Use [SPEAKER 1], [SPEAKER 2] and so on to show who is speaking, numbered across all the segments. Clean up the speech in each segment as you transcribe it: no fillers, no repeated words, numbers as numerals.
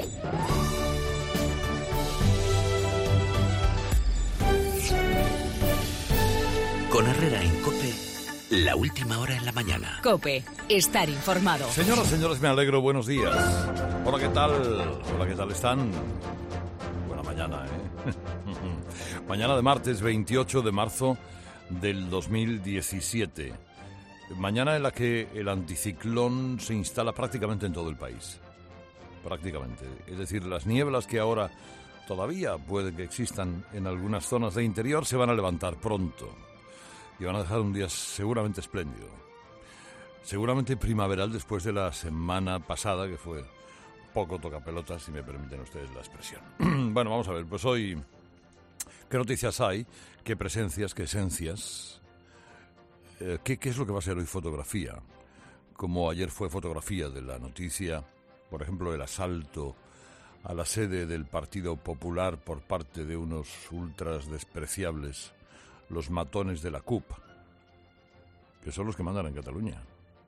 [SPEAKER 1] Con Herrera en COPE, la última hora en la mañana.
[SPEAKER 2] COPE, estar informado.
[SPEAKER 3] Señoras, señores, me alegro, buenos días. Hola, ¿qué tal? Hola, ¿qué tal están? Buena mañana, ¿eh? Mañana de martes 28 de marzo del 2017. Mañana en la que el anticiclón se instala prácticamente en todo el país. Prácticamente. Es decir, las nieblas que ahora todavía puede que existan en algunas zonas de interior se van a levantar pronto. Y van a dejar un día seguramente espléndido. Seguramente primaveral después de la semana pasada, que fue poco tocapelotas, si me permiten ustedes la expresión. Bueno, vamos a ver, pues hoy, ¿qué noticias hay? ¿Qué presencias? ¿Qué esencias? ¿Qué es lo que va a ser hoy fotografía? Como ayer fue fotografía de la noticia, por ejemplo, el asalto a la sede del Partido Popular por parte de unos ultras despreciables, los matones de la CUP, que son los que mandan en Cataluña.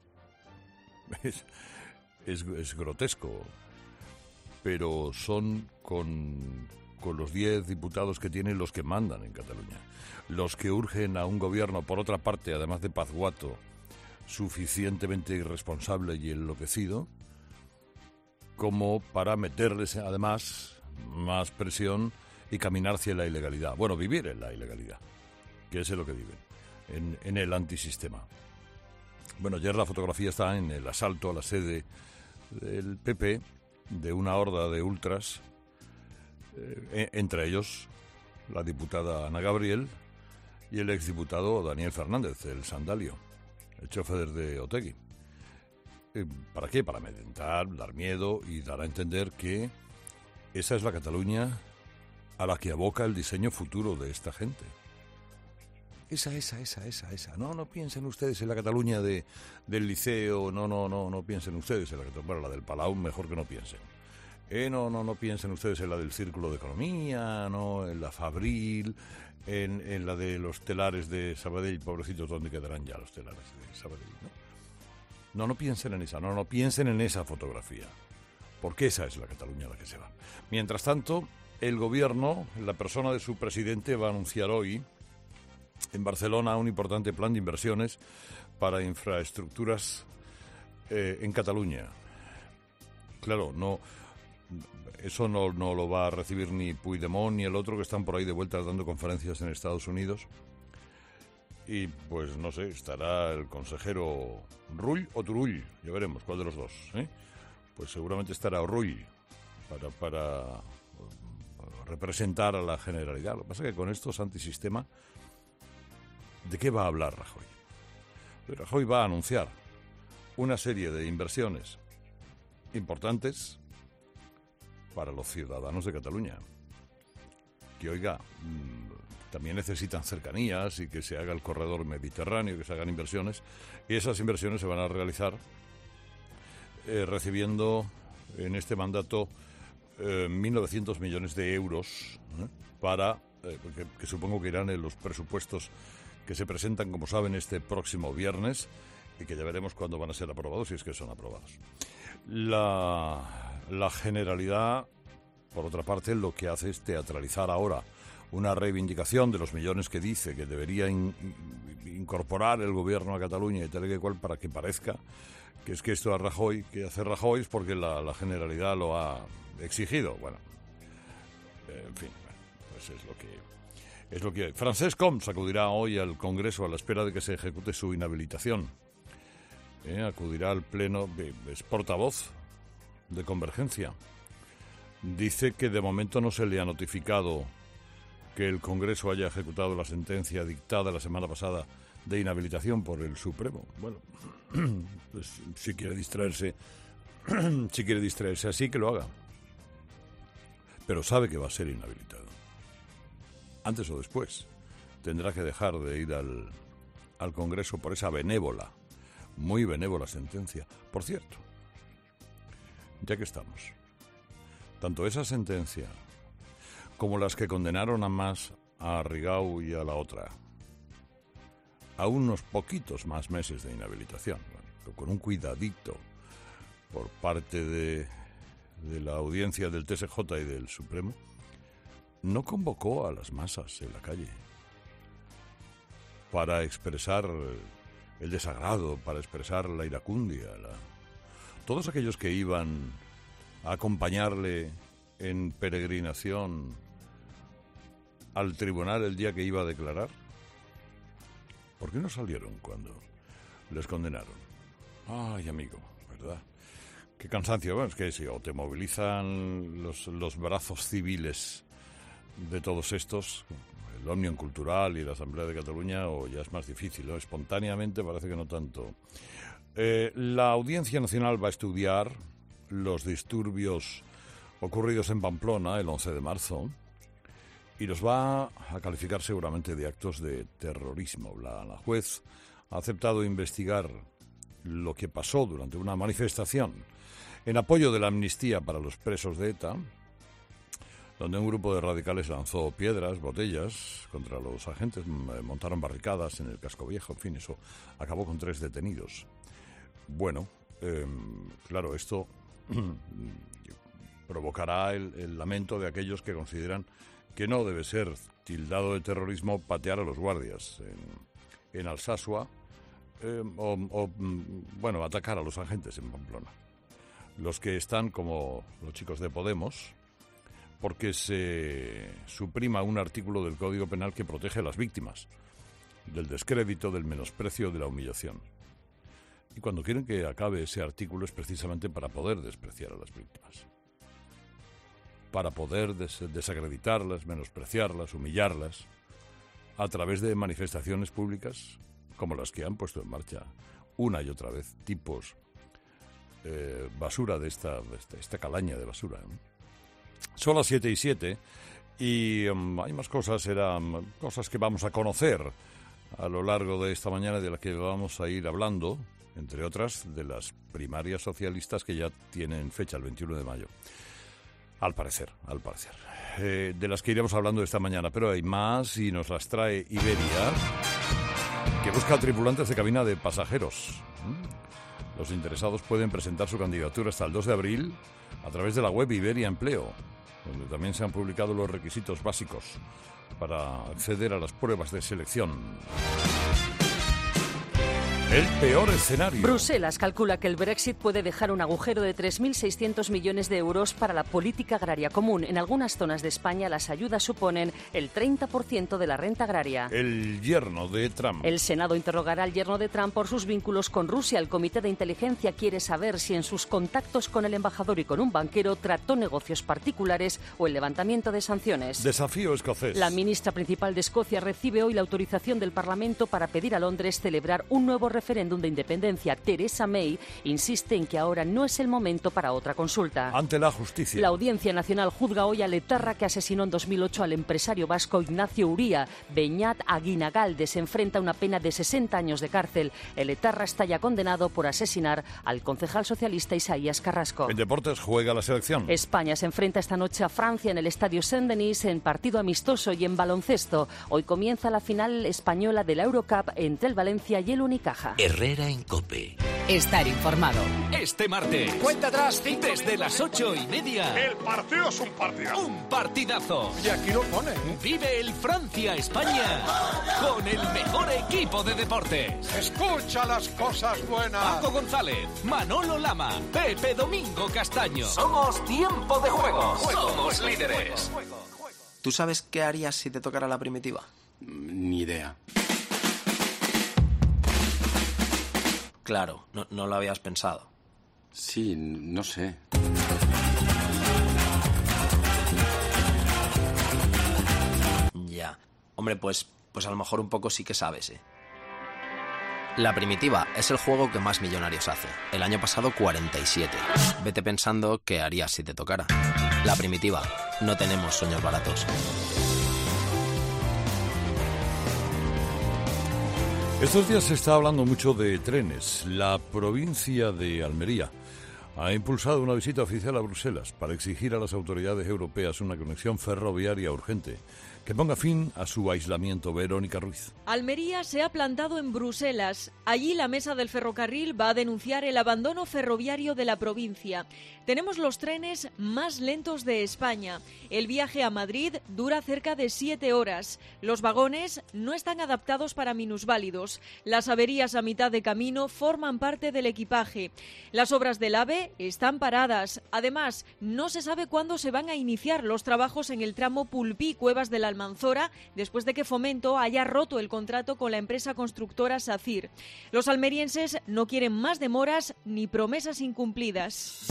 [SPEAKER 3] Es grotesco, pero son con los 10 diputados que tienen los que mandan en Cataluña. Los que urgen a un gobierno, por otra parte, además de pazguato, suficientemente irresponsable y enloquecido, como para meterles, además, más presión y caminar hacia la ilegalidad. Bueno, vivir en la ilegalidad, que es lo que viven, en el antisistema. Bueno, ayer la fotografía está en el asalto a la sede del PP, de una horda de ultras, entre ellos la diputada Ana Gabriel y el exdiputado Daniel Fernández, el sandalio, el chofer de Otegi. ¿Para qué? Para amedrentar, dar miedo y dar a entender que esa es la Cataluña a la que aboca el diseño futuro de esta gente. Esa. No piensen ustedes en la Cataluña del Liceo, no piensen ustedes en la Cataluña, bueno, la del Palau, mejor que no piensen. No piensen ustedes en la del Círculo de Economía, no, en la Fabril, en la de los telares de Sabadell, pobrecitos, ¿dónde quedarán ya los telares de Sabadell? No piensen en esa, no piensen en esa fotografía, porque esa es la Cataluña a la que se va. Mientras tanto, el gobierno, en la persona de su presidente, va a anunciar hoy en Barcelona un importante plan de inversiones para infraestructuras en Cataluña. Claro, eso no lo va a recibir ni Puigdemont ni el otro, que están por ahí de vuelta dando conferencias en Estados Unidos. Y pues no sé, estará el consejero Rull o Turull, ya veremos cuál de los dos, ¿eh? Pues seguramente estará Rull para representar a la Generalidad. Lo que pasa es que con estos antisistema, ¿de qué va a hablar Rajoy? Rajoy va a anunciar una serie de inversiones importantes para los ciudadanos de Cataluña, que, oiga, también necesitan cercanías y que se haga el corredor mediterráneo, que se hagan inversiones, y esas inversiones se van a realizar recibiendo en este mandato 1.900 millones de euros para, que supongo que irán en los presupuestos que se presentan, como saben, este próximo viernes, y que ya veremos cuándo van a ser aprobados, si es que son aprobados. La Generalidad, por otra parte, lo que hace es teatralizar ahora una reivindicación de los millones que dice que debería incorporar el gobierno a Cataluña y tal y que cual, para que parezca que es que esto a Rajoy, que hace Rajoy es porque la Generalidad lo ha exigido. Bueno, en fin, pues es lo que hay. Francesc Homs acudirá hoy al Congreso a la espera de que se ejecute su inhabilitación. Acudirá al Pleno, es portavoz de Convergencia. Dice que de momento no se le ha notificado que el Congreso haya ejecutado la sentencia dictada la semana pasada de inhabilitación por el Supremo. Bueno, pues si quiere distraerse así, que lo haga. Pero sabe que va a ser inhabilitado. Antes o después tendrá que dejar de ir al Congreso por esa benévola, muy benévola sentencia. Por cierto, ya que estamos, tanto esa sentencia como las que condenaron a más a Rigau y a la otra, a unos poquitos más meses de inhabilitación, con un cuidadito por parte de la audiencia del TSJ y del Supremo, no convocó a las masas en la calle para expresar el desagrado, para expresar la iracundia. Todos aquellos que iban a acompañarle en peregrinación al tribunal el día que iba a declarar, ¿por qué no salieron cuando les condenaron? Ay, amigo, ¿verdad? Qué cansancio. Bueno, es que sí, o te movilizan los brazos civiles de todos estos, el Òmnium Cultural y la Asamblea de Cataluña, o ya es más difícil, ¿no? Espontáneamente parece que no tanto. La Audiencia Nacional va a estudiar los disturbios ocurridos en Pamplona el 11 de marzo y los va a calificar seguramente de actos de terrorismo. La juez ha aceptado investigar lo que pasó durante una manifestación en apoyo de la amnistía para los presos de ETA, donde un grupo de radicales lanzó piedras, botellas contra los agentes, montaron barricadas en el Casco Viejo, en fin, eso acabó con 3 detenidos. Bueno, claro, esto provocará el lamento de aquellos que consideran que no debe ser tildado de terrorismo patear a los guardias en Alsasua o atacar a los agentes en Pamplona. Los que están como los chicos de Podemos, porque se suprima un artículo del Código Penal que protege a las víctimas del descrédito, del menosprecio, de la humillación. Y cuando quieren que acabe ese artículo es precisamente para poder despreciar a las víctimas, para poder desacreditarlas, menospreciarlas, humillarlas, a través de manifestaciones públicas como las que han puesto en marcha una y otra vez tipos basura de esta calaña de basura, ¿no? Son las 7:07 y hay más cosas, eran cosas que vamos a conocer a lo largo de esta mañana, de las que vamos a ir hablando, entre otras, de las primarias socialistas que ya tienen fecha, el 21 de mayo. Al parecer. De las que iremos hablando esta mañana, pero hay más y nos las trae Iberia, que busca tripulantes de cabina de pasajeros. Los interesados pueden presentar su candidatura hasta el 2 de abril a través de la web Iberia Empleo, donde también se han publicado los requisitos básicos para acceder a las pruebas de selección. El peor escenario.
[SPEAKER 2] Bruselas calcula que el Brexit puede dejar un agujero de 3.600 millones de euros para la política agraria común. En algunas zonas de España las ayudas suponen el 30% de la renta agraria.
[SPEAKER 3] El yerno de Trump.
[SPEAKER 2] El Senado interrogará al yerno de Trump por sus vínculos con Rusia. El Comité de Inteligencia quiere saber si en sus contactos con el embajador y con un banquero trató negocios particulares o el levantamiento de sanciones.
[SPEAKER 3] Desafío escocés.
[SPEAKER 2] La ministra principal de Escocia recibe hoy la autorización del Parlamento para pedir a Londres celebrar un nuevo referéndum de independencia. Theresa May insiste en que ahora no es el momento para otra consulta.
[SPEAKER 3] Ante la justicia.
[SPEAKER 2] La Audiencia Nacional juzga hoy al etarra que asesinó en 2008 al empresario vasco Ignacio Uría. Beñat Aguinagalde se enfrenta a una pena de 60 años de cárcel. El etarra está ya condenado por asesinar al concejal socialista Isaías Carrasco.
[SPEAKER 3] En deportes juega la selección.
[SPEAKER 2] España se enfrenta esta noche a Francia en el Estadio Saint-Denis en partido amistoso. Y en baloncesto, hoy comienza la final española de la Eurocup entre el Valencia y el Unicaja.
[SPEAKER 1] Herrera en COPE.
[SPEAKER 2] Estar informado.
[SPEAKER 4] Este martes,
[SPEAKER 5] cuenta atrás,
[SPEAKER 4] desde las 8:30.
[SPEAKER 5] El partido es un partidazo.
[SPEAKER 4] Un partidazo.
[SPEAKER 5] Y aquí lo pone.
[SPEAKER 4] Vive el Francia-España con el mejor equipo de deportes.
[SPEAKER 5] Escucha las cosas buenas.
[SPEAKER 4] Paco González, Manolo Lama, Pepe Domingo Castaño.
[SPEAKER 6] Somos Tiempo de Juegos.
[SPEAKER 4] Somos líderes.
[SPEAKER 6] ¿Tú sabes qué harías si te tocara la primitiva?
[SPEAKER 7] Ni idea.
[SPEAKER 6] Claro, no lo habías pensado.
[SPEAKER 7] Sí, no sé.
[SPEAKER 6] Ya. Hombre, pues a lo mejor un poco sí que sabes, ¿eh? La primitiva es el juego que más millonarios hace. El año pasado 47. Vete pensando qué harías si te tocara. La primitiva. No tenemos sueños baratos.
[SPEAKER 3] Estos días se está hablando mucho de trenes. La provincia de Almería ha impulsado una visita oficial a Bruselas para exigir a las autoridades europeas una conexión ferroviaria urgente que ponga fin a su aislamiento. Verónica Ruiz.
[SPEAKER 8] Almería se ha plantado en Bruselas. Allí la mesa del ferrocarril va a denunciar el abandono ferroviario de la provincia. Tenemos los trenes más lentos de España. El viaje a Madrid dura cerca de 7 horas. Los vagones no están adaptados para minusválidos. Las averías a mitad de camino forman parte del equipaje. Las obras del AVE están paradas. Además, no se sabe cuándo se van a iniciar los trabajos en el tramo Pulpí-Cuevas de la Almanzora, después de que Fomento haya roto el contrato con la empresa constructora SACIR. Los almerienses no quieren más demoras ni promesas incumplidas.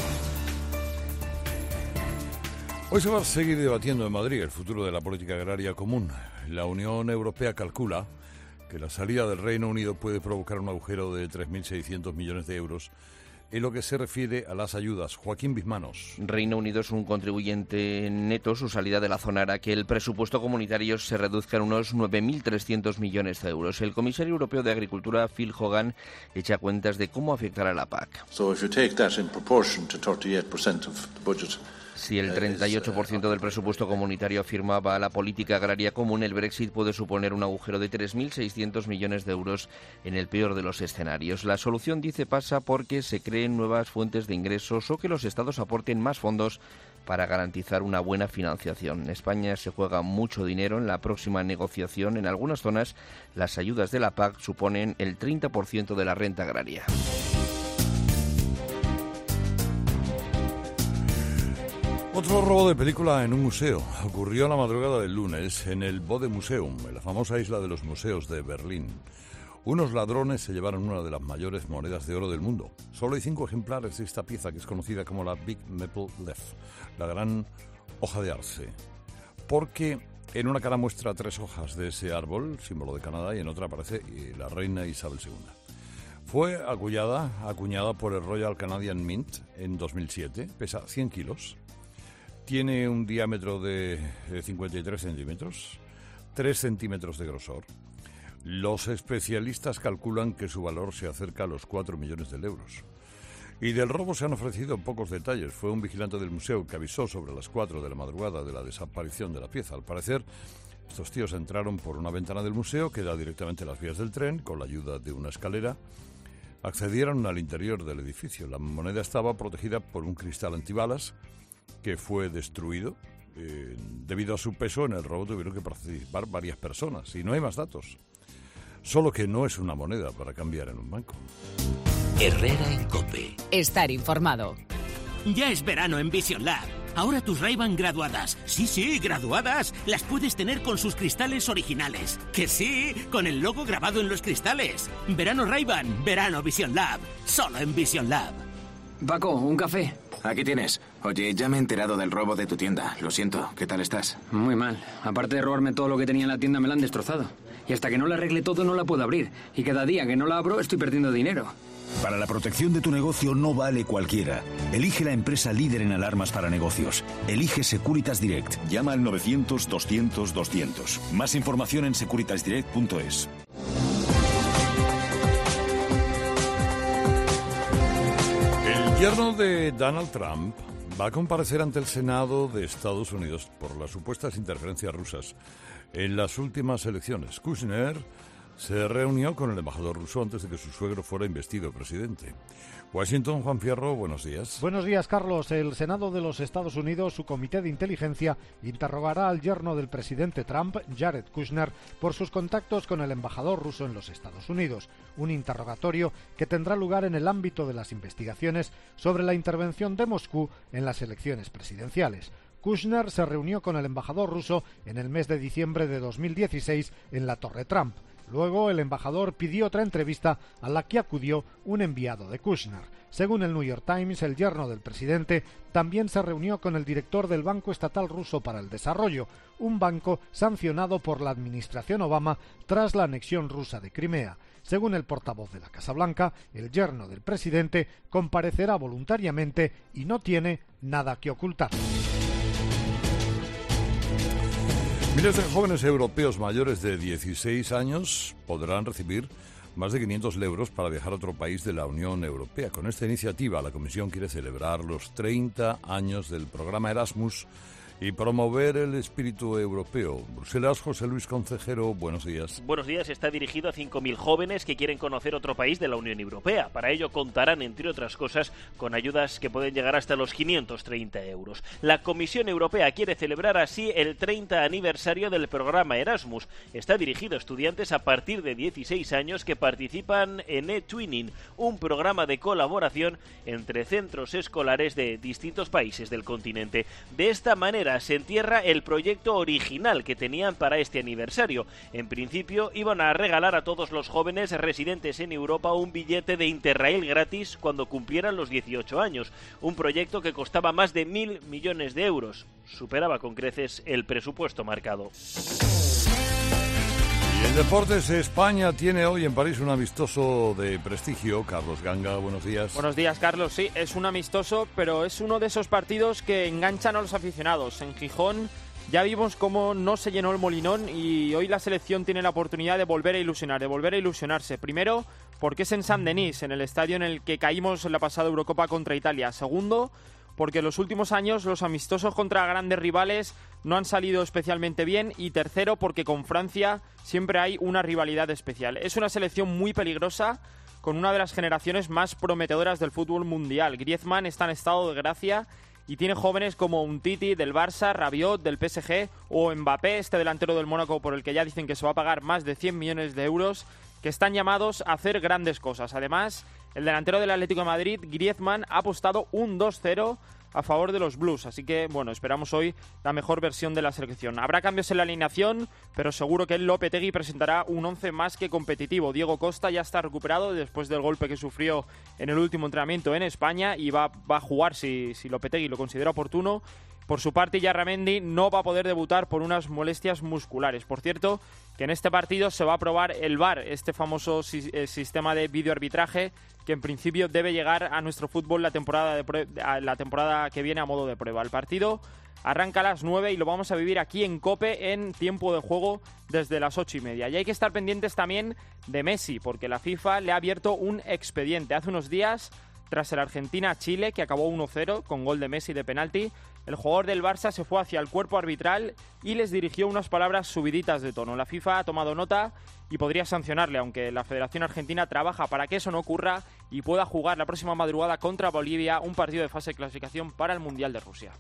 [SPEAKER 3] Hoy se va a seguir debatiendo en Madrid el futuro de la política agraria común. La Unión Europea calcula que la salida del Reino Unido puede provocar un agujero de 3.600 millones de euros en lo que se refiere a las ayudas. Joaquín Bizmanos.
[SPEAKER 9] Reino Unido es un contribuyente neto. Su salida de la zona hará que el presupuesto comunitario se reduzca en unos 9.300 millones de euros. El comisario europeo de Agricultura, Phil Hogan, echa cuentas de cómo afectará a la PAC. Si el 38% del presupuesto comunitario afirmaba a la política agraria común, el Brexit puede suponer un agujero de 3.600 millones de euros en el peor de los escenarios. La solución, dice, pasa porque se creen nuevas fuentes de ingresos o que los estados aporten más fondos para garantizar una buena financiación. España se juega mucho dinero en la próxima negociación. En algunas zonas, las ayudas de la PAC suponen el 30% de la renta agraria.
[SPEAKER 3] Otro robo de película en un museo. Ocurrió la madrugada del lunes en el Bode-Museum, en la famosa isla de los museos de Berlín. Unos ladrones se llevaron una de las mayores monedas de oro del mundo. Solo hay 5 ejemplares de esta pieza, que es conocida como la Big Maple Leaf, la gran hoja de arce. Porque en una cara muestra 3 hojas de ese árbol, símbolo de Canadá, y en otra aparece la reina Isabel II. Fue acuñada por el Royal Canadian Mint en 2007, pesa 100 kilos. Tiene un diámetro de 53 centímetros, 3 centímetros de grosor. Los especialistas calculan que su valor se acerca a los 4 millones de euros. Y del robo se han ofrecido pocos detalles. Fue un vigilante del museo que avisó sobre las 4 de la madrugada de la desaparición de la pieza. Al parecer, estos tíos entraron por una ventana del museo que da directamente a las vías del tren, con la ayuda de una escalera. Accedieron al interior del edificio. La moneda estaba protegida por un cristal antibalas que fue destruido. Debido a su peso, en el robo tuvieron que participar varias personas. Y no hay más datos. Solo que no es una moneda para cambiar en un banco.
[SPEAKER 1] Herrera en COPE.
[SPEAKER 10] Estar informado.
[SPEAKER 11] Ya es verano en Vision Lab. Ahora tus Ray-Ban graduadas, sí, graduadas, las puedes tener con sus cristales originales. Que sí, con el logo grabado en los cristales. Verano Ray-Ban, verano Vision Lab. Solo en Vision Lab.
[SPEAKER 12] Paco, un café. Aquí tienes. Oye, ya me he enterado del robo de tu tienda. Lo siento. ¿Qué tal estás?
[SPEAKER 13] Muy mal. Aparte de robarme todo lo que tenía en la tienda, me la han destrozado. Y hasta que no la arregle todo, no la puedo abrir. Y cada día que no la abro, estoy perdiendo dinero.
[SPEAKER 14] Para la protección de tu negocio no vale cualquiera. Elige la empresa líder en alarmas para negocios. Elige Securitas Direct. Llama al 900-200-200. Más información en securitasdirect.es.
[SPEAKER 3] El yerno de Donald Trump va a comparecer ante el Senado de Estados Unidos por las supuestas interferencias rusas en las últimas elecciones. Kushner se reunió con el embajador ruso antes de que su suegro fuera investido presidente. Washington, Juan Fierro, buenos días.
[SPEAKER 15] Buenos días, Carlos. El Senado de los Estados Unidos, su comité de inteligencia, interrogará al yerno del presidente Trump, Jared Kushner, por sus contactos con el embajador ruso en los Estados Unidos. Un interrogatorio que tendrá lugar en el ámbito de las investigaciones sobre la intervención de Moscú en las elecciones presidenciales. Kushner se reunió con el embajador ruso en el mes de diciembre de 2016 en la Torre Trump. Luego, el embajador pidió otra entrevista a la que acudió un enviado de Kushner. Según el New York Times, el yerno del presidente también se reunió con el director del Banco Estatal Ruso para el Desarrollo, un banco sancionado por la administración Obama tras la anexión rusa de Crimea. Según el portavoz de la Casa Blanca, el yerno del presidente comparecerá voluntariamente y no tiene nada que ocultar.
[SPEAKER 3] Miles de jóvenes europeos mayores de 16 años podrán recibir más de 500 euros para viajar a otro país de la Unión Europea. Con esta iniciativa, la Comisión quiere celebrar los 30 años del programa Erasmus y promover el espíritu europeo. Bruselas, José Luis Concejero, buenos días.
[SPEAKER 10] Buenos días. Está dirigido a 5.000 jóvenes que quieren conocer otro país de la Unión Europea. Para ello contarán, entre otras cosas, con ayudas que pueden llegar hasta los 530 euros. La Comisión Europea quiere celebrar así el 30 aniversario del programa Erasmus. Está dirigido a estudiantes a partir de 16 años que participan en eTwinning, un programa de colaboración entre centros escolares de distintos países del continente. De esta manera se entierra el proyecto original que tenían para este aniversario. En principio iban a regalar a todos los jóvenes residentes en Europa un billete de Interrail gratis cuando cumplieran los 18 años, un proyecto que costaba más de 1.000 millones de euros. Superaba con creces el presupuesto marcado.
[SPEAKER 3] Y en Deportes, España tiene hoy en París un amistoso de prestigio. Carlos Ganga, buenos días.
[SPEAKER 16] Buenos días, Carlos. Sí, es un amistoso, pero es uno de esos partidos que enganchan a los aficionados. En Gijón ya vimos cómo no se llenó el Molinón y hoy la selección tiene la oportunidad de volver a ilusionar, de volver a ilusionarse. Primero, porque es en Saint-Denis, en el estadio en el que caímos en la pasada Eurocopa contra Italia. Segundo, porque en los últimos años los amistosos contra grandes rivales no han salido especialmente bien. Y tercero, porque con Francia siempre hay una rivalidad especial. Es una selección muy peligrosa, con una de las generaciones más prometedoras del fútbol mundial. Griezmann está en estado de gracia y tiene jóvenes como Umtiti del Barça, Rabiot del PSG o Mbappé, este delantero del Mónaco por el que ya dicen que se va a pagar más de 100 millones de euros, que están llamados a hacer grandes cosas. Además, el delantero del Atlético de Madrid, Griezmann, ha apostado un 2-0 a favor de los Blues, así que bueno, esperamos hoy la mejor versión de la selección. Habrá cambios en la alineación, pero seguro que el Lopetegui presentará un 11 más que competitivo. Diego Costa ya está recuperado después del golpe que sufrió en el último entrenamiento en España y va a jugar si Lopetegui lo considera oportuno. Por su parte, Yarramendi no va a poder debutar por unas molestias musculares. Por cierto, que en este partido se va a probar el VAR, este famoso sistema de videoarbitraje que en principio debe llegar a nuestro fútbol la temporada que viene a modo de prueba. El partido arranca a las 9 y lo vamos a vivir aquí en COPE en tiempo de juego desde las 8:30. Y hay que estar pendientes también de Messi, porque la FIFA le ha abierto un expediente. Hace unos días, tras el Argentina-Chile, que acabó 1-0 con gol de Messi de penalti, el jugador del Barça se fue hacia el cuerpo arbitral y les dirigió unas palabras subiditas de tono. La FIFA ha tomado nota y podría sancionarle, aunque la Federación Argentina trabaja para que eso no ocurra y pueda jugar la próxima madrugada contra Bolivia un partido de fase de clasificación para el Mundial de Rusia.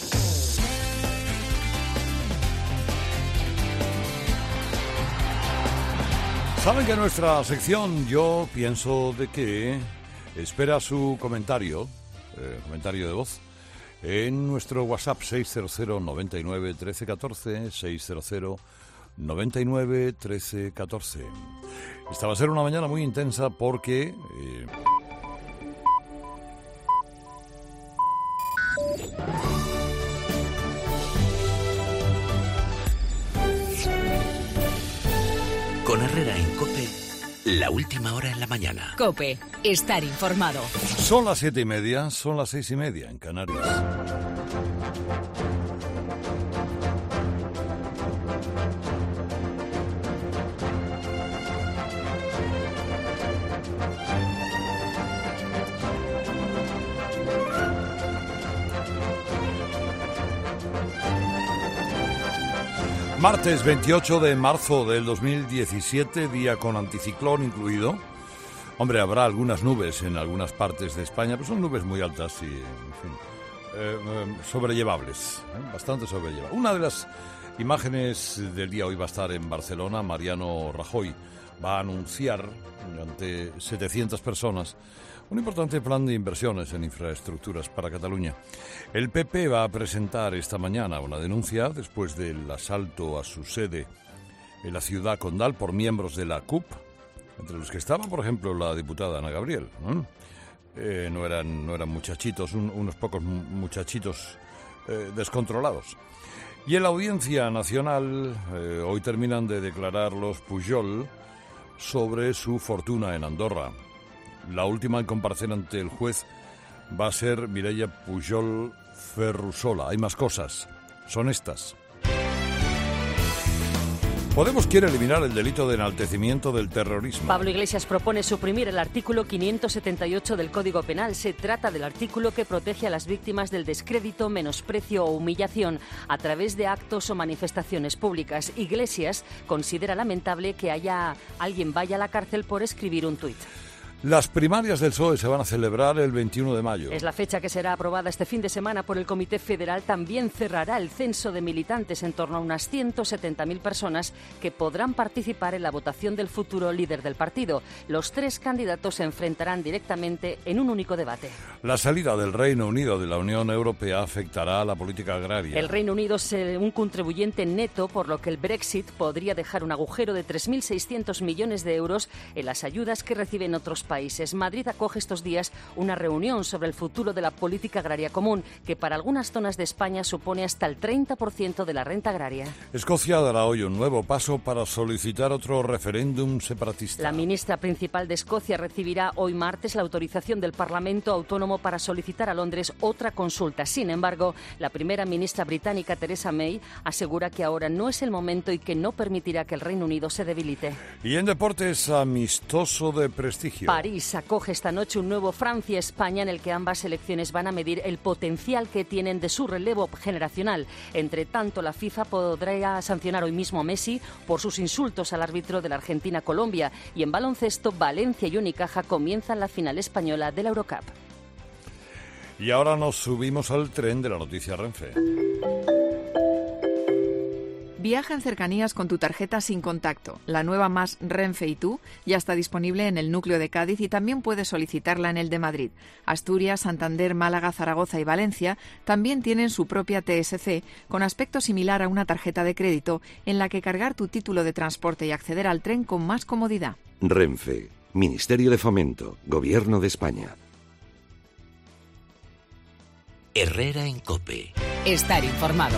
[SPEAKER 3] Saben que nuestra sección Yo Pienso de Qué espera su comentario de voz en nuestro WhatsApp 600 99 13 14, 600 99 13 14. Esta va a ser una mañana muy intensa porque
[SPEAKER 1] con Herrera en COPE, la última hora en la mañana.
[SPEAKER 17] COPE, estar informado.
[SPEAKER 3] Son las 7:30, son las 6:30 en Canarias. Martes 28 de marzo del 2017, día con anticiclón incluido. Hombre, habrá algunas nubes en algunas partes de España, pero son nubes muy altas y, en fin, sobrellevables, bastante sobrellevables. Una de las imágenes del día hoy va a estar en Barcelona. Mariano Rajoy va a anunciar ante 700 personas un importante plan de inversiones en infraestructuras para Cataluña. El PP va a presentar esta mañana una denuncia después del asalto a su sede en la ciudad condal por miembros de la CUP, entre los que estaba, por ejemplo, la diputada Ana Gabriel. No eran muchachitos, unos pocos muchachitos descontrolados. Y en la Audiencia Nacional hoy terminan de declarar los Pujol sobre su fortuna en Andorra. La última en comparecer ante el juez va a ser Mireia Pujol Ferrusola. Hay más cosas, son estas. Podemos quiere eliminar el delito de enaltecimiento del terrorismo.
[SPEAKER 2] Pablo Iglesias propone suprimir el artículo 578 del Código Penal. Se trata del artículo que protege a las víctimas del descrédito, menosprecio o humillación a través de actos o manifestaciones públicas. Iglesias considera lamentable que alguien vaya a la cárcel por escribir un tuit.
[SPEAKER 3] Las primarias del PSOE se van a celebrar el 21 de mayo.
[SPEAKER 2] Es la fecha que será aprobada este fin de semana por el Comité Federal. También cerrará el censo de militantes, en torno a unas 170.000 personas que podrán participar en la votación del futuro líder del partido. Los tres candidatos se enfrentarán directamente en un único debate.
[SPEAKER 3] La salida del Reino Unido de la Unión Europea afectará a la política agraria.
[SPEAKER 2] El Reino Unido es un contribuyente neto, por lo que el Brexit podría dejar un agujero de 3.600 millones de euros en las ayudas que reciben otros países. Madrid acoge estos días una reunión sobre el futuro de la política agraria común, que para algunas zonas de España supone hasta el 30% de la renta agraria.
[SPEAKER 3] Escocia dará hoy un nuevo paso para solicitar otro referéndum separatista.
[SPEAKER 2] La ministra principal de Escocia recibirá hoy martes la autorización del Parlamento Autónomo para solicitar a Londres otra consulta. Sin embargo, la primera ministra británica, Theresa May, asegura que ahora no es el momento y que no permitirá que el Reino Unido se debilite.
[SPEAKER 3] Y en deportes, amistoso de prestigio.
[SPEAKER 2] París acoge esta noche un nuevo Francia-España en el que ambas selecciones van a medir el potencial que tienen de su relevo generacional. Entre tanto, la FIFA podrá sancionar hoy mismo a Messi por sus insultos al árbitro de la Argentina-Colombia. Y en baloncesto, Valencia y Unicaja comienzan la final española de la Eurocup.
[SPEAKER 3] Y ahora nos subimos al tren de la noticia Renfe.
[SPEAKER 18] Viaja en cercanías con tu tarjeta sin contacto. La nueva Más Renfe y tú ya está disponible en el núcleo de Cádiz y también puedes solicitarla en el de Madrid. Asturias, Santander, Málaga, Zaragoza y Valencia también tienen su propia TSC con aspecto similar a una tarjeta de crédito en la que cargar tu título de transporte y acceder al tren con más comodidad.
[SPEAKER 1] Renfe, Ministerio de Fomento, Gobierno de España. Herrera en COPE.
[SPEAKER 17] Estar informado.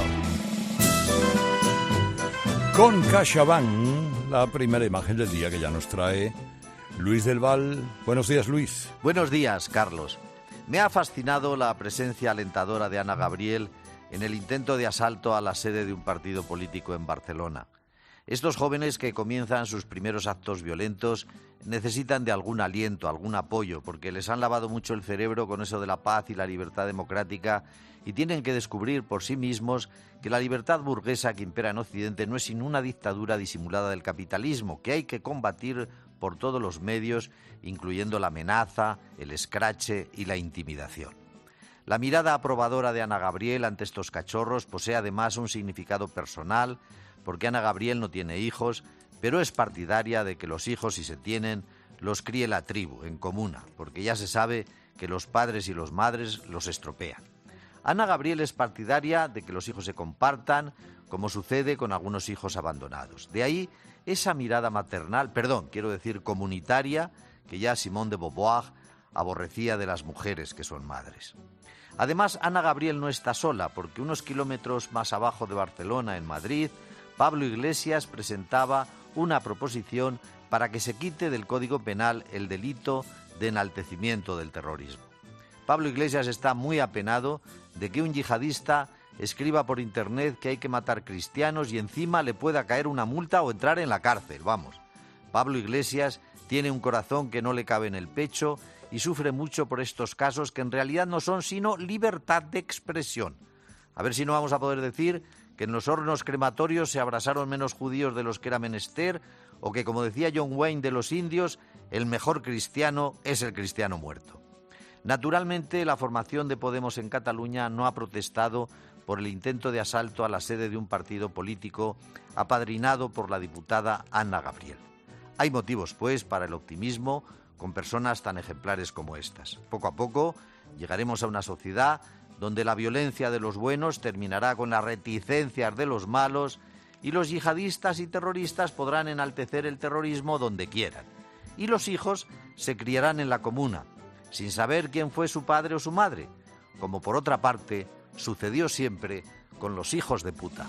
[SPEAKER 3] Con CaixaBank, la primera imagen del día que ya nos trae Luis del Val. Buenos días, Luis.
[SPEAKER 19] Buenos días, Carlos. Me ha fascinado la presencia alentadora de Ana Gabriel en el intento de asalto a la sede de un partido político en Barcelona. Estos jóvenes que comienzan sus primeros actos violentos necesitan de algún aliento, algún apoyo, porque les han lavado mucho el cerebro con eso de la paz y la libertad democrática y tienen que descubrir por sí mismos que la libertad burguesa que impera en Occidente no es sino una dictadura disimulada del capitalismo, que hay que combatir por todos los medios, incluyendo la amenaza, el escrache y la intimidación. La mirada aprobadora de Ana Gabriel ante estos cachorros posee además un significado personal, porque Ana Gabriel no tiene hijos, pero es partidaria de que los hijos, si se tienen, los críe la tribu, en comuna, porque ya se sabe que los padres y los madres los estropean. Ana Gabriel es partidaria de que los hijos se compartan, como sucede con algunos hijos abandonados. De ahí esa mirada maternal, comunitaria, que ya Simone de Beauvoir aborrecía de las mujeres que son madres. Además, Ana Gabriel no está sola, porque unos kilómetros más abajo de Barcelona, en Madrid, Pablo Iglesias presentaba una proposición para que se quite del Código Penal el delito de enaltecimiento del terrorismo. Pablo Iglesias está muy apenado de que un yihadista escriba por internet que hay que matar cristianos y encima le pueda caer una multa o entrar en la cárcel, vamos. Pablo Iglesias tiene un corazón que no le cabe en el pecho y sufre mucho por estos casos que en realidad no son sino libertad de expresión. A ver si no vamos a poder decir que en los hornos crematorios se abrasaron menos judíos de los que era menester, o que, como decía John Wayne de los indios, el mejor cristiano es el cristiano muerto. Naturalmente, la formación de Podemos en Cataluña no ha protestado por el intento de asalto a la sede de un partido político apadrinado por la diputada Ana Gabriel. Hay motivos, pues, para el optimismo con personas tan ejemplares como estas. Poco a poco llegaremos a una sociedad donde la violencia de los buenos terminará con las reticencias de los malos y los yihadistas y terroristas podrán enaltecer el terrorismo donde quieran. Y los hijos se criarán en la comuna, sin saber quién fue su padre o su madre, como por otra parte sucedió siempre con los hijos de puta.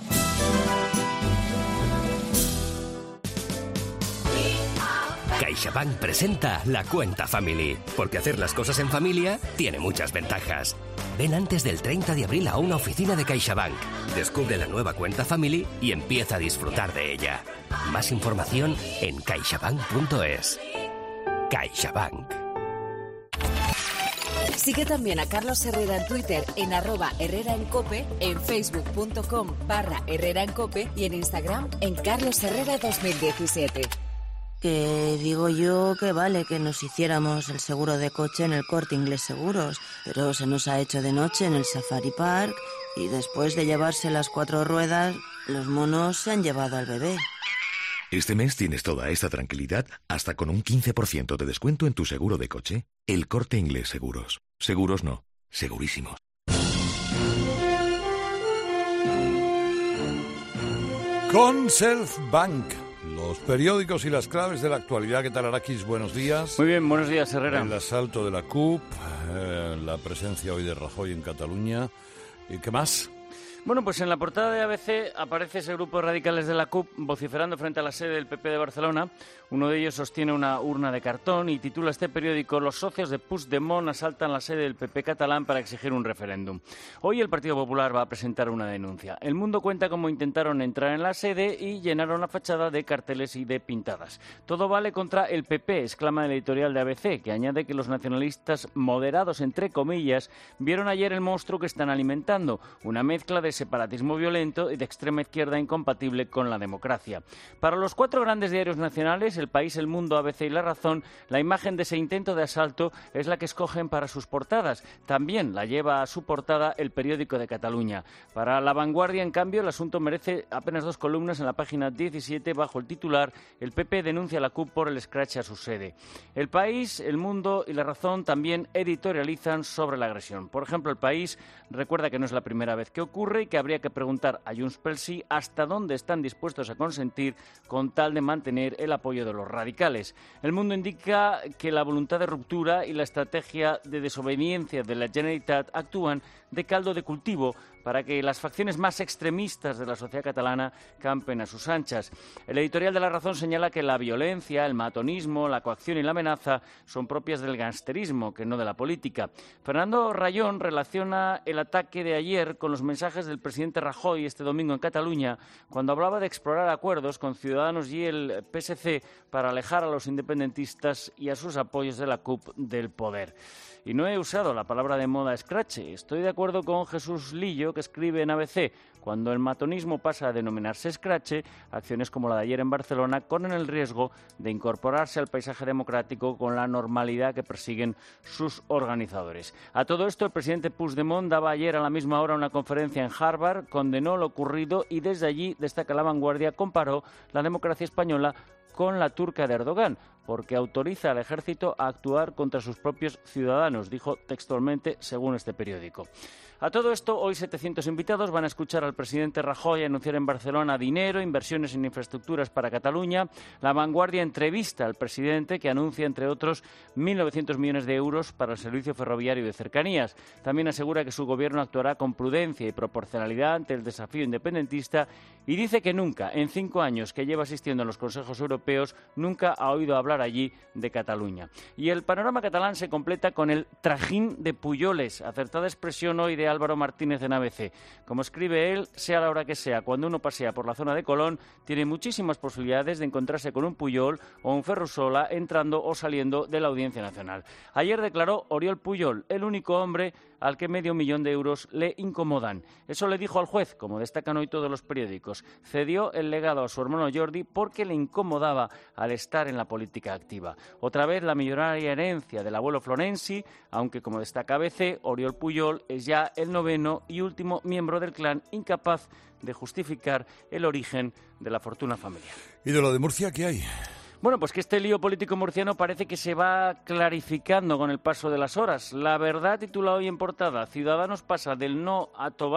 [SPEAKER 1] CaixaBank presenta la cuenta Family, porque hacer las cosas en familia tiene muchas ventajas.
[SPEAKER 20] Ven antes del 30 de abril a una oficina de CaixaBank. Descubre la nueva cuenta Family y empieza a disfrutar de ella. Más información en caixabank.es. CaixaBank.
[SPEAKER 17] Sigue también a Carlos Herrera en Twitter en @HerreraEnCope, en facebook.com/HerreraEnCope y en Instagram en CarlosHerrera2017.
[SPEAKER 21] Que digo yo que vale que nos hiciéramos el seguro de coche en el Corte Inglés Seguros, pero se nos ha hecho de noche en el Safari Park y después de llevarse las 4 ruedas, los monos se han llevado al bebé.
[SPEAKER 22] Este mes tienes toda esta tranquilidad hasta con un 15% de descuento en tu seguro de coche. El Corte Inglés Seguros. Seguros no, segurísimos.
[SPEAKER 3] Con Selfbank, los periódicos y las claves de la actualidad. ¿Qué tal, Araquis? Buenos días.
[SPEAKER 23] Muy bien, buenos días, Herrera.
[SPEAKER 3] El asalto de la CUP, la presencia hoy de Rajoy en Cataluña. ¿Y qué más?
[SPEAKER 23] Bueno, pues en la portada de ABC aparece ese grupo de radicales de la CUP vociferando frente a la sede del PP de Barcelona. Uno de ellos sostiene una urna de cartón y titula este periódico: los socios de Puigdemont asaltan la sede del PP catalán para exigir un referéndum. Hoy el Partido Popular va a presentar una denuncia. El Mundo cuenta cómo intentaron entrar en la sede y llenaron la fachada de carteles y de pintadas. Todo vale contra el PP, exclama el editorial de ABC, que añade que los nacionalistas moderados, entre comillas, vieron ayer el monstruo que están alimentando, una mezcla de separatismo violento y de extrema izquierda incompatible con la democracia. Para los 4 grandes diarios nacionales, El País, El Mundo, ABC y La Razón, la imagen de ese intento de asalto es la que escogen para sus portadas. También la lleva a su portada El Periódico de Cataluña. Para La Vanguardia, en cambio, el asunto merece apenas 2 columnas en la página 17 bajo el titular: El PP denuncia a la CUP por el escrache a su sede. El País, El Mundo y La Razón también editorializan sobre la agresión. Por ejemplo, El País recuerda que no es la primera vez que ocurre y que habría que preguntar a Junts pel Sí hasta dónde están dispuestos a consentir con tal de mantener el apoyo de los radicales. El Mundo indica que la voluntad de ruptura y la estrategia de desobediencia de la Generalitat actúan de caldo de cultivo para que las facciones más extremistas de la sociedad catalana campen a sus anchas. El editorial de La Razón señala que la violencia, el matonismo, la coacción y la amenaza son propias del gangsterismo, que no de la política. Fernando Rayón relaciona el ataque de ayer con los mensajes del presidente Rajoy este domingo en Cataluña, cuando hablaba de explorar acuerdos con Ciudadanos y el PSC para alejar a los independentistas y a sus apoyos de la CUP del poder. Y no he usado la palabra de moda escrache. Estoy de acuerdo con Jesús Lillo, que escribe en ABC: cuando el matonismo pasa a denominarse escrache, acciones como la de ayer en Barcelona corren el riesgo de incorporarse al paisaje democrático con la normalidad que persiguen sus organizadores. A todo esto, el presidente Puigdemont daba ayer a la misma hora una conferencia en Harvard, condenó lo ocurrido y desde allí, destaca La Vanguardia, comparó la democracia española con la turca de Erdogan, porque autoriza al ejército a actuar contra sus propios ciudadanos, dijo textualmente, según este periódico. A todo esto, hoy 700 invitados van a escuchar al presidente Rajoy anunciar en Barcelona dinero, inversiones en infraestructuras para Cataluña. La Vanguardia entrevista al presidente, que anuncia, entre otros, 1.900 millones de euros para el servicio ferroviario de cercanías. También asegura que su gobierno actuará con prudencia y proporcionalidad ante el desafío independentista y dice que nunca, en 5 años que lleva asistiendo a los consejos europeos, nunca ha oído hablar allí de Cataluña. Y el panorama catalán se completa con el trajín de Puyoles, acertada expresión hoy de Álvaro Martínez en ABC. Como escribe él, sea la hora que sea, cuando uno pasea por la zona de Colón, tiene muchísimas posibilidades de encontrarse con un Puyol o un Ferrusola entrando o saliendo de la Audiencia Nacional. Ayer declaró Oriol Puyol, el único hombre al que 500.000 de euros le incomodan. Eso le dijo al juez, como destacan hoy todos los periódicos. Cedió el legado a su hermano Jordi porque le incomodaba al estar en la política activa. Otra vez la millonaria herencia del abuelo Florenzi, aunque como destaca ABC, Oriol Puyol es ya el 9º y último miembro del clan incapaz de justificar el origen de la fortuna familiar.
[SPEAKER 3] ¿Y de lo de Murcia qué hay?
[SPEAKER 23] Bueno, pues que este lío político murciano parece que se va clarificando con el paso de las horas. La Verdad titula hoy en portada: Ciudadanos pasa del no a Tobar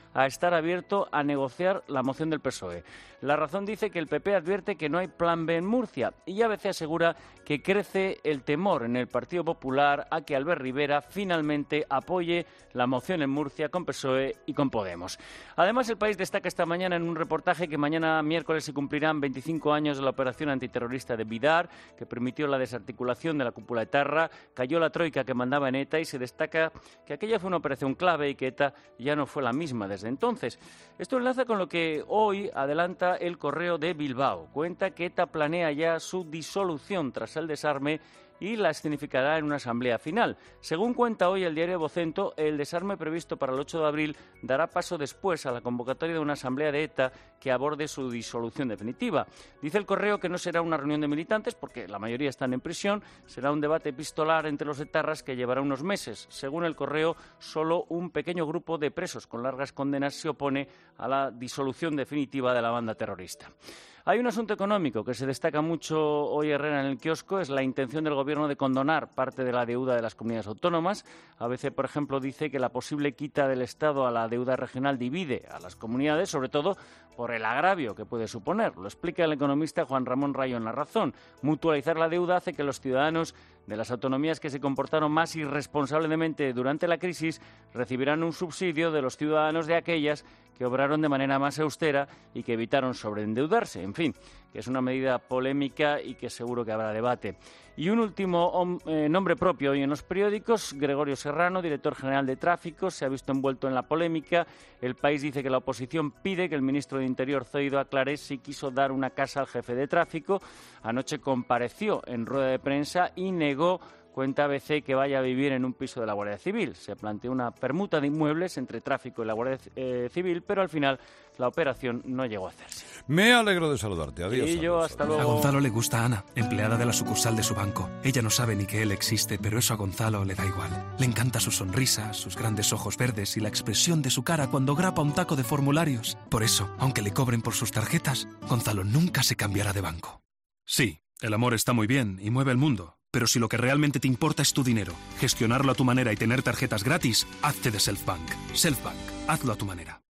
[SPEAKER 23] a estar abierto a negociar la moción del PSOE. La Razón dice que el PP advierte que no hay plan B en Murcia y ABC asegura que crece el temor en el Partido Popular a que Albert Rivera finalmente apoye la moción en Murcia con PSOE y con Podemos. Además, El País destaca esta mañana en un reportaje que mañana miércoles se cumplirán 25 años de la operación antiterrorista de Vidar, que permitió la desarticulación de la cúpula etarra, cayó la troika que mandaba en ETA y se destaca que aquella fue una operación clave y que ETA ya no fue la misma desde entonces. Esto enlaza con lo que hoy adelanta El Correo de Bilbao. Cuenta que ETA planea ya su disolución tras el desarme y la escenificará en una asamblea final. Según cuenta hoy el diario Vocento, el desarme previsto para el 8 de abril dará paso después a la convocatoria de una asamblea de ETA que aborde su disolución definitiva. Dice El Correo que no será una reunión de militantes porque la mayoría están en prisión, será un debate epistolar entre los etarras que llevará unos meses. Según El Correo, solo un pequeño grupo de presos con largas condenas se opone a la disolución definitiva de la banda terrorista. Hay un asunto económico que se destaca mucho hoy, Herrera, en el kiosco, es la intención del Gobierno de condonar parte de la deuda de las comunidades autónomas. ABC, por ejemplo, dice que la posible quita del Estado a la deuda regional divide a las comunidades, sobre todo por el agravio que puede suponer. Lo explica el economista Juan Ramón Rayo en La Razón. Mutualizar la deuda hace que los ciudadanos de las autonomías que se comportaron más irresponsablemente durante la crisis recibirán un subsidio de los ciudadanos de aquellas que obraron de manera más austera y que evitaron sobreendeudarse. En fin, que es una medida polémica y que seguro que habrá debate. Y un último nombre propio hoy en los periódicos, Gregorio Serrano, director general de Tráfico, se ha visto envuelto en la polémica. El País dice que la oposición pide que el ministro de Interior, Zoido, aclare si quiso dar una casa al jefe de Tráfico. Anoche compareció en rueda de prensa y negó, cuenta ABC, que vaya a vivir en un piso de la Guardia Civil. Se planteó una permuta de inmuebles entre Tráfico y la Guardia Civil, pero al final la operación no llegó a hacerse.
[SPEAKER 3] Me alegro de saludarte. Adiós.
[SPEAKER 23] Y yo, hasta luego.
[SPEAKER 4] A Gonzalo le gusta Ana, empleada de la sucursal de su banco. Ella no sabe ni que él existe, pero eso a Gonzalo le da igual. Le encanta su sonrisa, sus grandes ojos verdes y la expresión de su cara cuando grapa un taco de formularios. Por eso, aunque le cobren por sus tarjetas, Gonzalo nunca se cambiará de banco. Sí, el amor está muy bien y mueve el mundo. Pero si lo que realmente te importa es tu dinero, gestionarlo a tu manera y tener tarjetas gratis, hazte de Selfbank. Selfbank, hazlo a tu manera.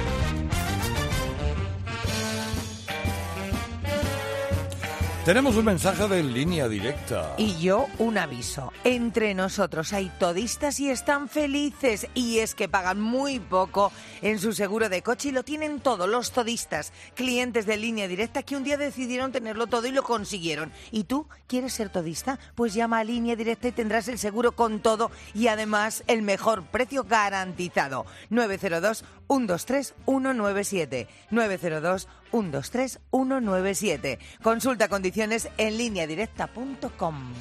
[SPEAKER 3] Tenemos un mensaje de Línea Directa.
[SPEAKER 5] Y yo un aviso. Entre nosotros hay todistas y están felices. Y es que pagan muy poco en su seguro de coche y lo tienen todo, los todistas. Clientes de Línea Directa que un día decidieron tenerlo todo y lo consiguieron. ¿Y tú quieres ser todista? Pues llama a Línea Directa y tendrás el seguro con todo y además el mejor precio garantizado. 902-123-197. 902-123-197. Consulta condiciones en lineadirecta.com.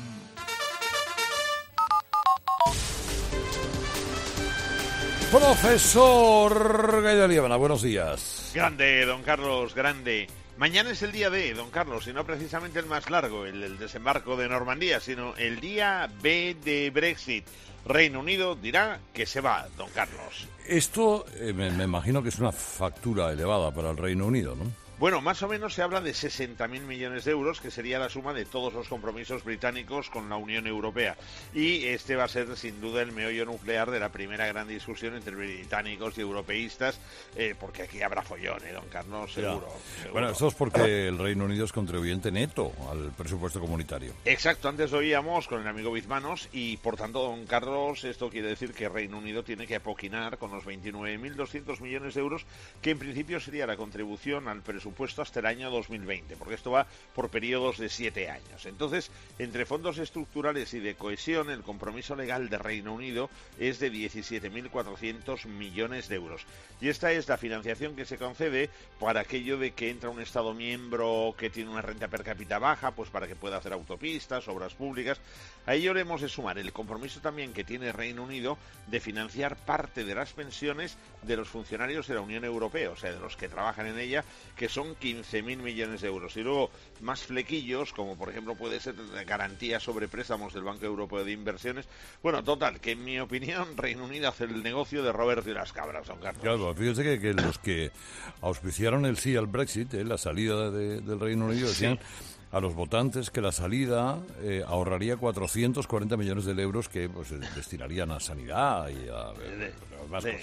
[SPEAKER 3] Profesor Gaida Liébana, buenos días.
[SPEAKER 7] Grande, don Carlos, grande. Mañana es el día D, don Carlos, y no precisamente el más largo, el desembarco de Normandía, sino el día B de Brexit. Reino Unido dirá que se va, don Carlos.
[SPEAKER 3] Esto me imagino que es una factura elevada para el Reino Unido, ¿no?
[SPEAKER 7] Bueno, más o menos se habla de 60.000 millones de euros, que sería la suma de todos los compromisos británicos con la Unión Europea. Y este va a ser, sin duda, el meollo nuclear de la primera gran discusión entre británicos y europeístas, porque aquí habrá follón, don Carlos, seguro.
[SPEAKER 3] Bueno, eso es porque el Reino Unido es contribuyente neto al presupuesto comunitario.
[SPEAKER 7] Exacto, antes lo oíamos con el amigo Bizmanos y, por tanto, don Carlos, esto quiere decir que Reino Unido tiene que apoquinar con los 29.200 millones de euros, que en principio sería la contribución al presupuesto hasta el año 2020, porque esto va por periodos de 7 años. Entonces, entre fondos estructurales y de cohesión, el compromiso legal de Reino Unido es de 17.400 millones de euros. Y esta es la financiación que se concede para aquello de que entra un Estado miembro que tiene una renta per cápita baja, pues para que pueda hacer autopistas, obras públicas. A ello le hemos de sumar el compromiso también que tiene Reino Unido de financiar parte de las pensiones de los funcionarios de la Unión Europea, o sea, de los que trabajan en ella, que son 15.000 millones de euros. Y luego más flequillos, como por ejemplo puede ser garantía sobre préstamos del Banco Europeo de Inversiones. Bueno, total, que en mi opinión Reino Unido hace el negocio de Roberto y las cabras, don Carlos.
[SPEAKER 3] Claro, fíjese que los que auspiciaron el sí al Brexit, la salida del Reino Unido, decían a los votantes que la salida ahorraría 440 millones de euros que pues destinarían a sanidad y a más cosas.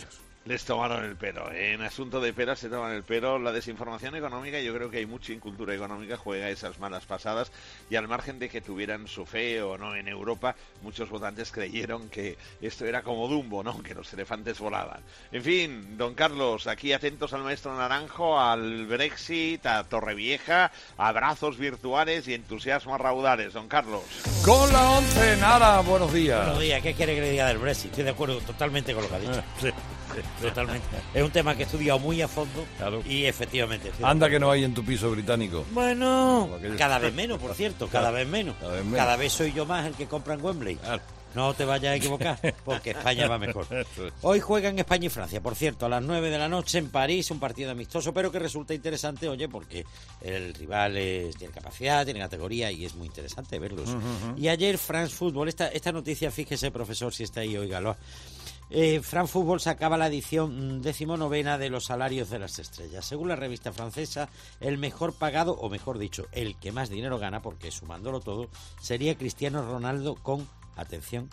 [SPEAKER 7] Les tomaron el pelo. En asunto de peras se toman el pelo. La desinformación económica, yo creo que hay mucha incultura económica, juega esas malas pasadas, y al margen de que tuvieran su fe o no en Europa, muchos votantes creyeron que esto era como Dumbo, ¿no? Que los elefantes volaban. En fin, don Carlos, aquí atentos al maestro Naranjo, al Brexit, a Torrevieja, abrazos virtuales y entusiasmo a raudales. Don Carlos.
[SPEAKER 3] Con la 11, Nara, buenos días.
[SPEAKER 6] Buenos días, ¿qué quiere que le diga del Brexit? Estoy de acuerdo totalmente con lo que ha dicho. Sí. Totalmente. Es un tema que he estudiado muy a fondo, claro. Y efectivamente...
[SPEAKER 3] Anda que no hay en tu piso británico.
[SPEAKER 6] Bueno, cada vez menos, por cierto, cada vez menos. Cada vez soy yo más el que compra en Wembley. Claro. No te vayas a equivocar, porque España va mejor. Hoy juegan España y Francia, por cierto, a las 9 de la noche en París, un partido amistoso, pero que resulta interesante, oye, porque el rival tiene capacidad, tiene categoría y es muy interesante verlos. Y ayer France Football, esta noticia, fíjese, profesor, si está ahí, óigalo. France Football sacaba la edición 19ª de los salarios de las estrellas. Según la revista francesa, el mejor pagado, o mejor dicho, el que más dinero gana, porque sumándolo todo, sería Cristiano Ronaldo con, atención,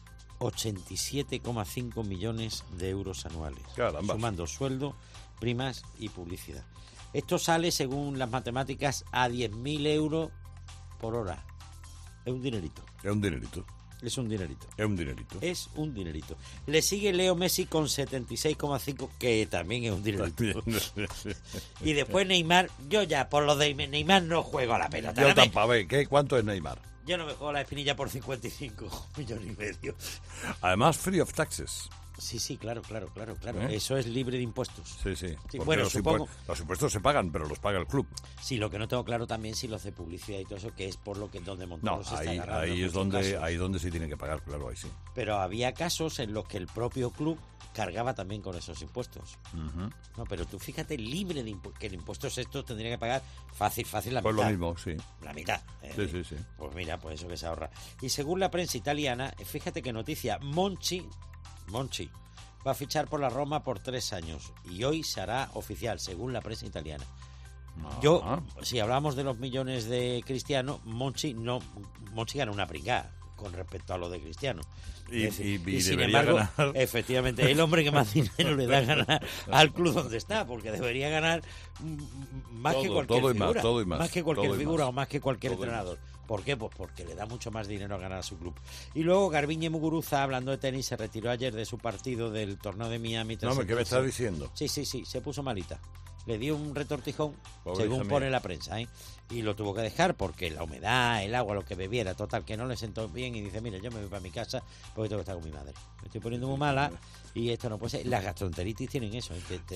[SPEAKER 6] 87,5 millones de euros anuales. Caramba. Sumando sueldo, primas y publicidad. Esto sale, según las matemáticas, a 10.000 euros por hora. Es un dinerito.
[SPEAKER 3] Es un dinerito.
[SPEAKER 6] Es un dinerito.
[SPEAKER 3] Es un dinerito.
[SPEAKER 6] Es un dinerito. Le sigue Leo Messi con 76,5, que también es un dinerito. Y después Neymar, yo ya por lo de Neymar no juego a la pelota.
[SPEAKER 3] Yo tampoco, ¿cuánto es Neymar?
[SPEAKER 6] Yo no me juego a la espinilla por 55 millones y medio.
[SPEAKER 3] Además, free of taxes.
[SPEAKER 6] Sí, claro. Eso es libre de impuestos.
[SPEAKER 3] Sí.
[SPEAKER 6] Bueno, supongo...
[SPEAKER 3] Los impuestos se pagan, pero los paga el club.
[SPEAKER 6] Sí, lo que no tengo claro también si los de publicidad y todo eso, que es por lo que donde Montoro se está agarrando.
[SPEAKER 3] Ahí es donde sí tiene que pagar, claro, ahí sí.
[SPEAKER 6] Pero había casos en los que el propio club cargaba también con esos impuestos. No, pero tú fíjate, libre de que el impuesto esto tendría que pagar fácil la mitad.
[SPEAKER 3] Pues lo mismo, sí.
[SPEAKER 6] La mitad.
[SPEAKER 3] Sí.
[SPEAKER 6] Pues mira, pues eso que se ahorra. Y según la prensa italiana, fíjate qué noticia, Monchi va a fichar por la Roma por 3 años y hoy se hará oficial, según la prensa italiana. Si hablamos de los millones de Cristiano, Monchi gana una pringada con respecto a lo de Cristiano.
[SPEAKER 3] Y
[SPEAKER 6] sin embargo, ganar. Efectivamente, el hombre que más dinero le da a ganar al club donde está, porque debería ganar más que cualquier figura. Más que cualquier figura o más que cualquier entrenador. ¿Por qué? Pues porque le da mucho más dinero a ganar a su club. Y luego Garbiñe Muguruza, hablando de tenis, se retiró ayer de su partido del torneo de Miami.
[SPEAKER 3] No, ¿qué me estás diciendo?
[SPEAKER 6] Sí, se puso malita. Le dio un retortijón, según pone la prensa, y lo tuvo que dejar porque la humedad, el agua, lo que bebiera, total, que no le sentó bien, y dice, mira, yo me voy para mi casa porque tengo que estar con mi madre. Me estoy poniendo muy mala y esto no puede ser. Las gastroenteritis tienen eso.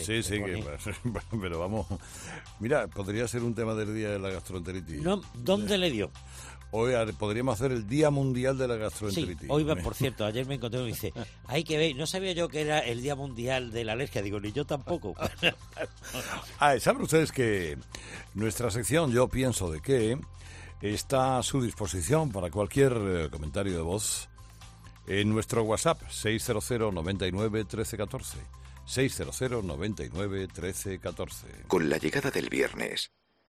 [SPEAKER 3] Pero vamos, mira, podría ser un tema del día de la gastroenteritis.
[SPEAKER 6] No, ¿dónde le dio?
[SPEAKER 3] Hoy podríamos hacer el Día Mundial de la Gastroenteritis.
[SPEAKER 6] Sí, hoy va, por cierto, ayer me encontré y me dice, hay que ver, no sabía yo que era el Día Mundial de la Alergia. Digo, ni yo tampoco.
[SPEAKER 3] ¿Saben ustedes que nuestra sección Yo Pienso de Qué está a su disposición para cualquier comentario de voz en nuestro WhatsApp 600 99 1314? 600 99 1314.
[SPEAKER 22] Con la llegada del viernes,